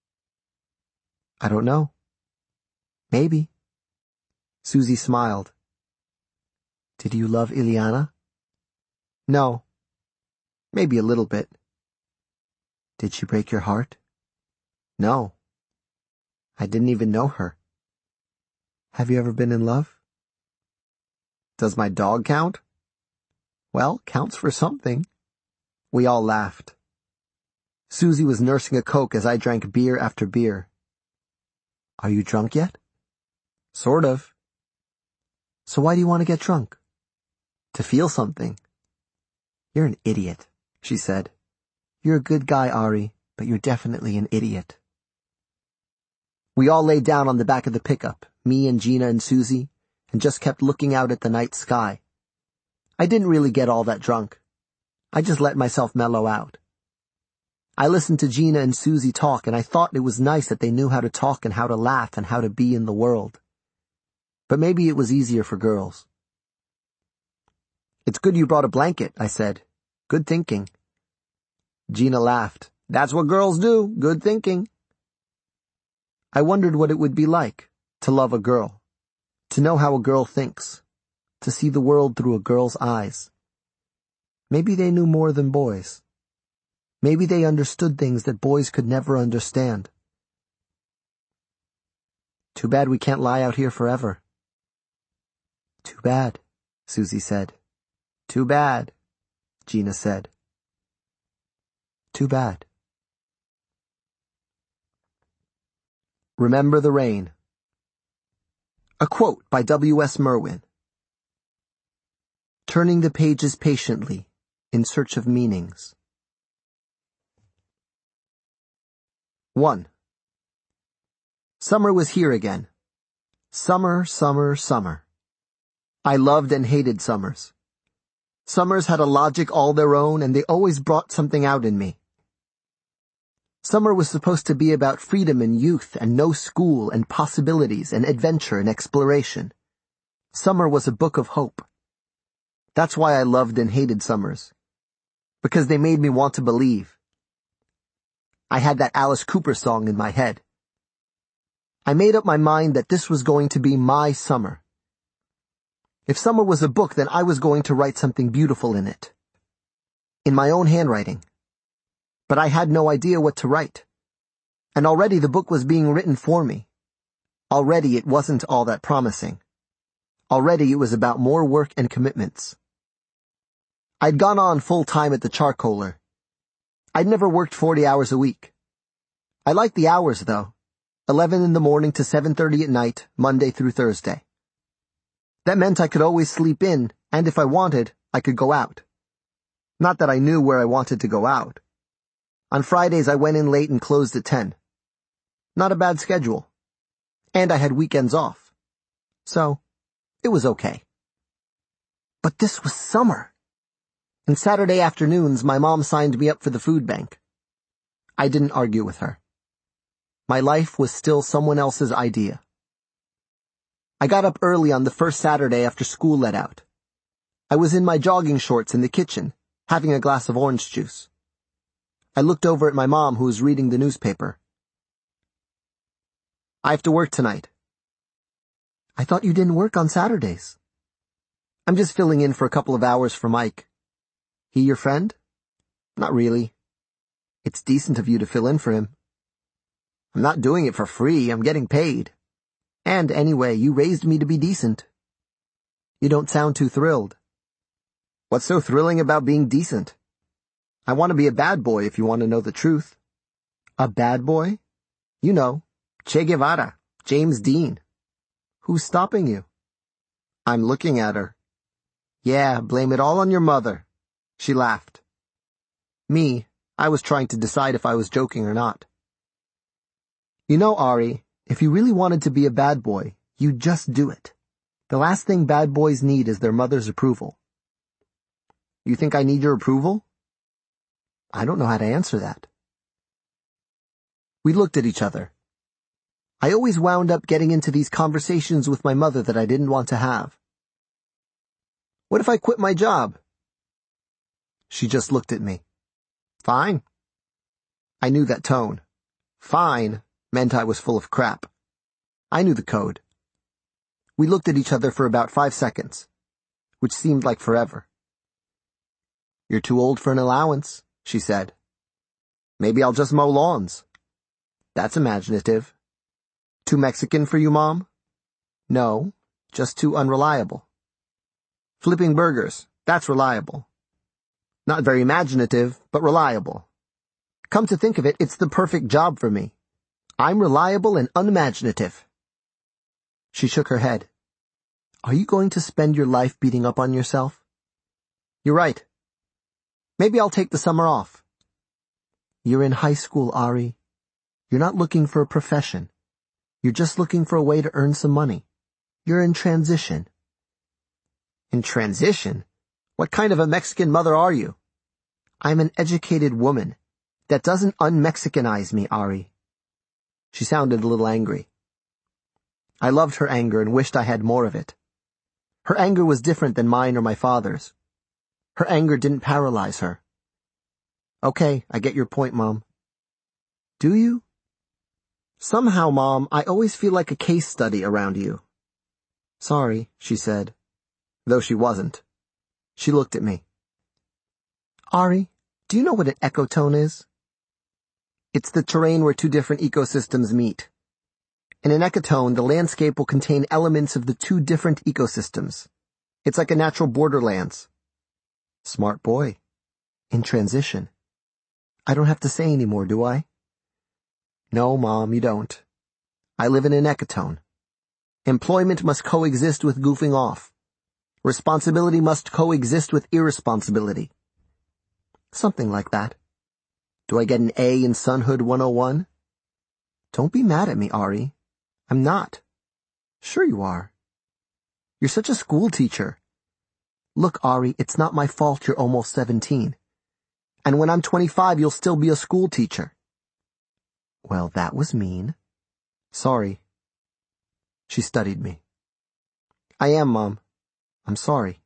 I don't know. Maybe. Susie smiled. Did you love Ileana? No. Maybe a little bit. Did she break your heart? No. I didn't even know her. Have you ever been in love? Does my dog count? Well, counts for something. We all laughed. Susie was nursing a Coke as I drank beer after beer. Are you drunk yet? Sort of. So why do you want to get drunk? To feel something. You're an idiot, she said. You're a good guy, Ari, but you're definitely an idiot. We all lay down on the back of the pickup, me and Gina and Susie, and just kept looking out at the night sky. I didn't really get all that drunk. I just let myself mellow out. I listened to Gina and Susie talk, and I thought it was nice that they knew how to talk and how to laugh and how to be in the world. But maybe it was easier for girls. It's good you brought a blanket, I said. Good thinking. Gina laughed. That's what girls do. Good thinking. I wondered what it would be like to love a girl, to know how a girl thinks, to see the world through a girl's eyes. Maybe they knew more than boys. Maybe they understood things that boys could never understand. Too bad we can't lie out here forever. Too bad, Susie said. Too bad, Gina said. Too bad. Remember the Rain. A quote by W S Merwin. Turning the pages patiently in search of meanings. One. Summer was here again. Summer, summer, summer. I loved and hated summers. Summers had a logic all their own, and they always brought something out in me. Summer was supposed to be about freedom and youth and no school and possibilities and adventure and exploration. Summer was a book of hope. That's why I loved and hated summers. Because they made me want to believe. I had that Alice Cooper song in my head. I made up my mind that this was going to be my summer. If summer was a book, then I was going to write something beautiful in it. In my own handwriting. But I had no idea what to write. And already the book was being written for me. Already it wasn't all that promising. Already it was about more work and commitments. I'd gone on full time at the charcoaler. I'd never worked forty hours a week. I liked the hours, though. eleven in the morning to seven thirty at night, Monday through Thursday. That meant I could always sleep in, and if I wanted, I could go out. Not that I knew where I wanted to go out. On Fridays I went in late and closed at ten. Not a bad schedule. And I had weekends off. So, it was okay. But this was summer. And Saturday afternoons my mom signed me up for the food bank. I didn't argue with her. My life was still someone else's idea. I got up early on the first Saturday after school let out. I was in my jogging shorts in the kitchen, having a glass of orange juice. I looked over at my mom, who was reading the newspaper. I have to work tonight. I thought you didn't work on Saturdays. I'm just filling in for a couple of hours for Mike. He your friend? Not really. It's decent of you to fill in for him. I'm not doing it for free, I'm getting paid. And anyway, you raised me to be decent. You don't sound too thrilled. What's so thrilling about being decent? I want to be a bad boy if you want to know the truth. A bad boy? You know, Che Guevara, James Dean. Who's stopping you? I'm looking at her. Yeah, blame it all on your mother. She laughed. Me, I was trying to decide if I was joking or not. You know, Ari, if you really wanted to be a bad boy, you'd just do it. The last thing bad boys need is their mother's approval. You think I need your approval? I don't know how to answer that. We looked at each other. I always wound up getting into these conversations with my mother that I didn't want to have. What if I quit my job? She just looked at me. Fine. I knew that tone. Fine meant I was full of crap. I knew the code. We looked at each other for about five seconds, which seemed like forever. You're too old for an allowance, she said. Maybe I'll just mow lawns. That's imaginative. Too Mexican for you, Mom? No, just too unreliable. Flipping burgers, that's reliable. Not very imaginative, but reliable. Come to think of it, it's the perfect job for me. I'm reliable and unimaginative. She shook her head. Are you going to spend your life beating up on yourself? You're right. Maybe I'll take the summer off. You're in high school, Ari. You're not looking for a profession. You're just looking for a way to earn some money. You're in transition. In transition? What kind of a Mexican mother are you? I'm an educated woman. That doesn't un-Mexicanize me, Ari. She sounded a little angry. I loved her anger and wished I had more of it. Her anger was different than mine or my father's. Her anger didn't paralyze her. Okay, I get your point, Mom. Do you? Somehow, Mom, I always feel like a case study around you. Sorry, she said, though she wasn't. She looked at me. Ari, do you know what an ecotone is? It's the terrain where two different ecosystems meet. In an ecotone, the landscape will contain elements of the two different ecosystems. It's like a natural borderlands. Smart boy. In transition. I don't have to say any more, do I? No, Mom, you don't. I live in an ecotone. Employment must coexist with goofing off. Responsibility must coexist with irresponsibility. Something like that. Do I get an A in Sonhood one oh one? Don't be mad at me, Ari. I'm not. Sure you are. You're such a school teacher. Look, Ari, it's not my fault you're almost seventeen. And when I'm twenty-five, you'll still be a school teacher. Well, that was mean. Sorry. She studied me. I am, Mom. I'm sorry.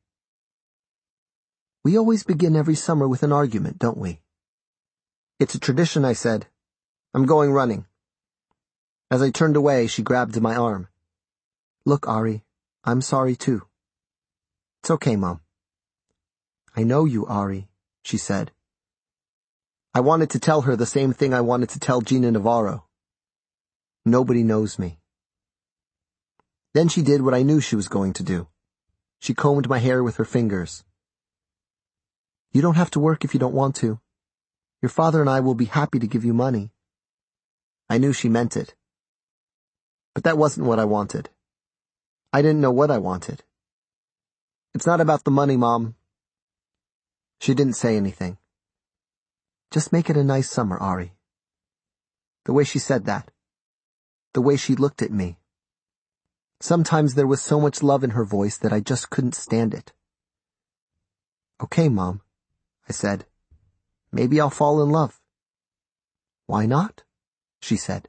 We always begin every summer with an argument, don't we? It's a tradition, I said. I'm going running. As I turned away, she grabbed my arm. Look, Ari, I'm sorry too. It's okay, Mom. I know you, Ari, she said. I wanted to tell her the same thing I wanted to tell Gina Navarro. Nobody knows me. Then she did what I knew she was going to do. She combed my hair with her fingers. You don't have to work if you don't want to. Your father and I will be happy to give you money. I knew she meant it. But that wasn't what I wanted. I didn't know what I wanted. It's not about the money, Mom. She didn't say anything. Just make it a nice summer, Ari. The way she said that. The way she looked at me. Sometimes there was so much love in her voice that I just couldn't stand it. Okay, Mom, I said. Maybe I'll fall in love. Why not? She said.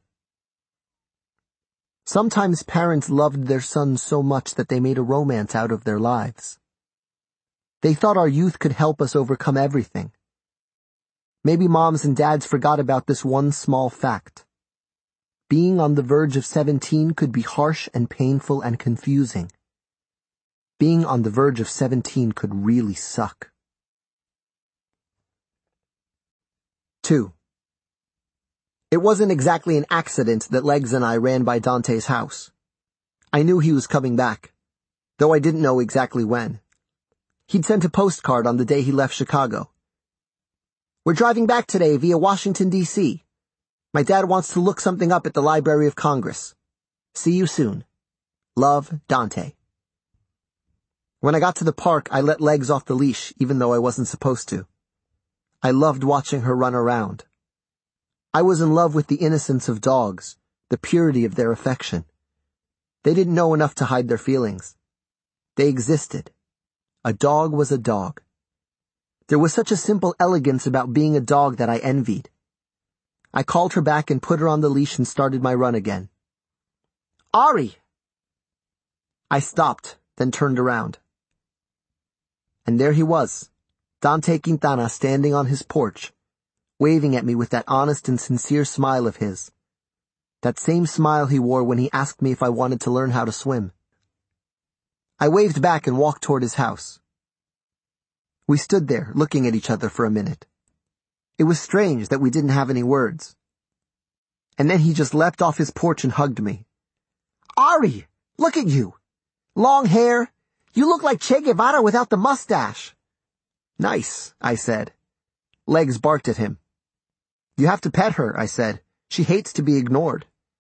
Sometimes parents loved their sons so much that they made a romance out of their lives. They thought our youth could help us overcome everything. Maybe moms and dads forgot about this one small fact. Being on the verge of seventeen could be harsh and painful and confusing. Being on the verge of seventeen could really suck. Two. It wasn't exactly an accident that Legs and I ran by Dante's house. I knew he was coming back, though I didn't know exactly when. He'd sent a postcard on the day he left Chicago. We're driving back today via Washington, D C My dad wants to look something up at the Library of Congress. See you soon. Love, Dante. When I got to the park, I let Legs off the leash, even though I wasn't supposed to. I loved watching her run around. I was in love with the innocence of dogs, the purity of their affection. They didn't know enough to hide their feelings. They existed. A dog was a dog. There was such a simple elegance about being a dog that I envied. I called her back and put her on the leash and started my run again. Ari! I stopped, then turned around. And there he was, Dante Quintana standing on his porch, waving at me with that honest and sincere smile of his. That same smile he wore when he asked me if I wanted to learn how to swim. I waved back and walked toward his house. We stood there, looking at each other for a minute. It was strange that we didn't have any words. And then he just leapt off his porch and hugged me. Ari, look at you. Long hair. You look like Che Guevara without the mustache. Nice, I said. Legs barked at him. You have to pet her, I said. She hates to be ignored.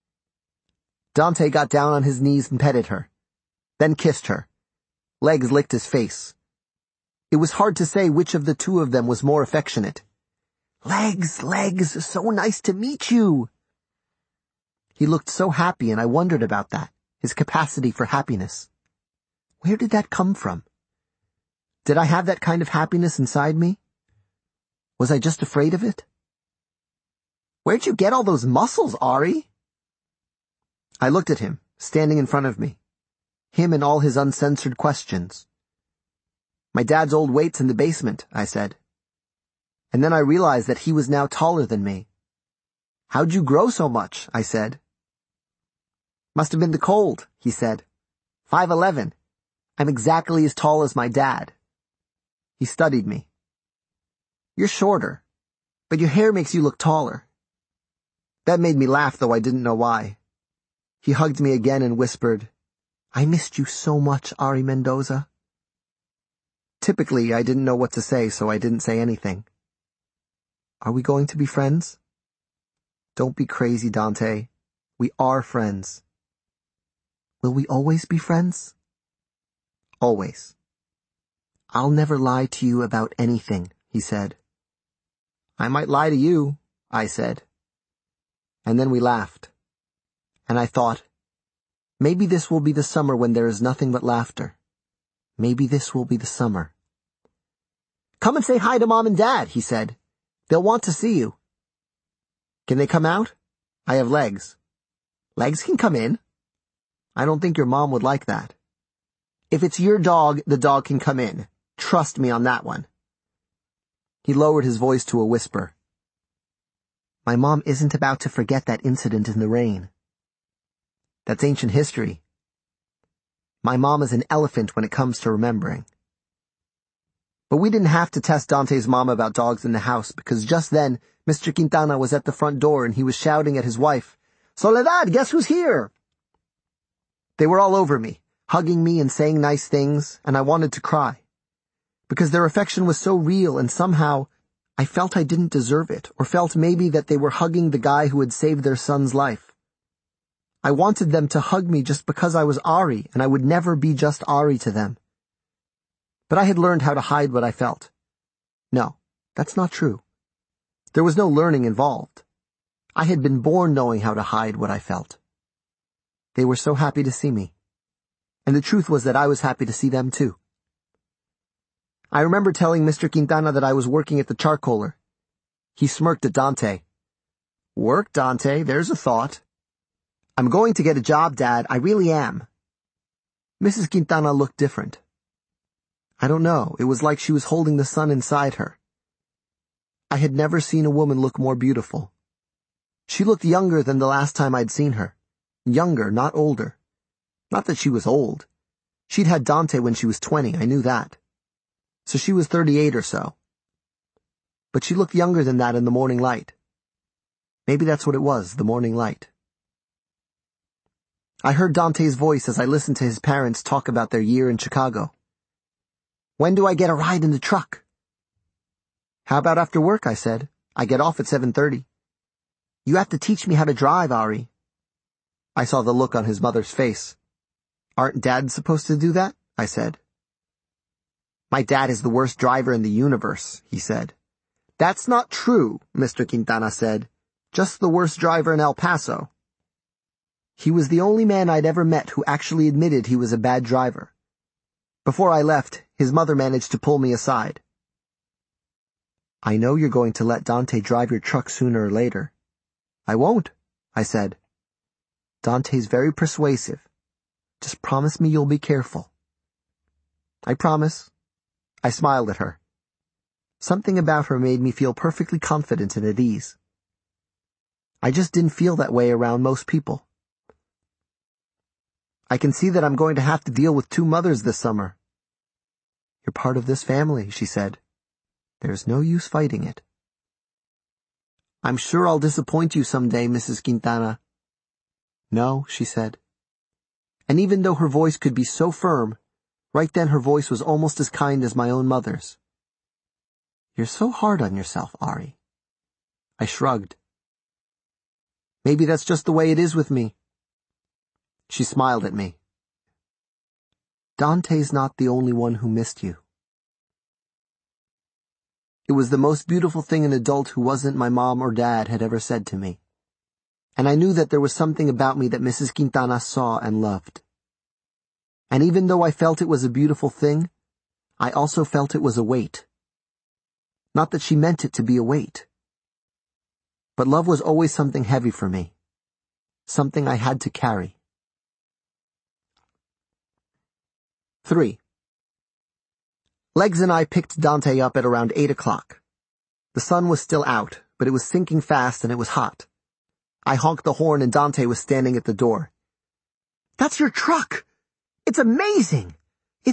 Dante got down on his knees and petted her, then kissed her. Legs licked his face. It was hard to say which of the two of them was more affectionate. Legs, Legs, so nice to meet you. He looked so happy, and I wondered about that, his capacity for happiness. Where did that come from? Did I have that kind of happiness inside me? Was I just afraid of it? Where'd you get all those muscles, Ari? I looked at him, standing in front of me. Him and all his uncensored questions. My dad's old weights in the basement, I said. And then I realized that he was now taller than me. How'd you grow so much? I said. Must have been the cold, he said. Five eleven. I'm exactly as tall as my dad. He studied me. You're shorter, but your hair makes you look taller. That made me laugh, though I didn't know why. He hugged me again and whispered, I missed you so much, Ari Mendoza. Typically, I didn't know what to say, so I didn't say anything. Are we going to be friends? Don't be crazy, Dante. We are friends. Will we always be friends? Always. I'll never lie to you about anything, he said. I might lie to you, I said. And then we laughed. And I thought, maybe this will be the summer when there is nothing but laughter. Maybe this will be the summer. Come and say hi to Mom and Dad, he said. They'll want to see you. Can they come out? I have legs. Legs can come in. I don't think your mom would like that. If it's your dog, the dog can come in. Trust me on that one. He lowered his voice to a whisper. My mom isn't about to forget that incident in the rain. That's ancient history. My mom is an elephant when it comes to remembering. But we didn't have to test Dante's mom about dogs in the house, because just then, Mister Quintana was at the front door and he was shouting at his wife, Soledad, guess who's here? They were all over me, hugging me and saying nice things, and I wanted to cry. Because their affection was so real, and somehow I felt I didn't deserve it, or felt maybe that they were hugging the guy who had saved their son's life. I wanted them to hug me just because I was Ari, and I would never be just Ari to them. But I had learned how to hide what I felt. No, that's not true. There was no learning involved. I had been born knowing how to hide what I felt. They were so happy to see me. And the truth was that I was happy to see them too. I remember telling Mister Quintana that I was working at the charcoaler. He smirked at Dante. Work, Dante, there's a thought. I'm going to get a job, Dad, I really am. Missus Quintana looked different. I don't know, it was like she was holding the sun inside her. I had never seen a woman look more beautiful. She looked younger than the last time I'd seen her. Younger, not older. Not that she was old. She'd had Dante when she was twenty, I knew that. So she was thirty-eight or so. But she looked younger than that in the morning light. Maybe that's what it was, the morning light. I heard Dante's voice as I listened to his parents talk about their year in Chicago. When do I get a ride in the truck? How about after work, I said. I get off at seven thirty. You have to teach me how to drive, Ari. I saw the look on his mother's face. Aren't dads supposed to do that? I said. My dad is the worst driver in the universe, he said. That's not true, Mister Quintana said. Just the worst driver in El Paso. He was the only man I'd ever met who actually admitted he was a bad driver. Before I left, his mother managed to pull me aside. I know you're going to let Dante drive your truck sooner or later. I won't, I said. Dante's very persuasive. Just promise me you'll be careful. I promise. I smiled at her. Something about her made me feel perfectly confident and at ease. I just didn't feel that way around most people. I can see that I'm going to have to deal with two mothers this summer. You're part of this family, she said. There's no use fighting it. I'm sure I'll disappoint you someday, Missus Quintana. No, she said. And even though her voice could be so firm, right then her voice was almost as kind as my own mother's. You're so hard on yourself, Ari. I shrugged. Maybe that's just the way it is with me. She smiled at me. Dante's not the only one who missed you. It was the most beautiful thing an adult who wasn't my mom or dad had ever said to me. And I knew that there was something about me that Missus Quintana saw and loved. And even though I felt it was a beautiful thing, I also felt it was a weight. Not that she meant it to be a weight. But love was always something heavy for me. Something I had to carry. Three. Legs and I picked Dante up at around eight o'clock. The sun was still out, but it was sinking fast and it was hot. I honked the horn and Dante was standing at the door. That's your truck. It's amazing.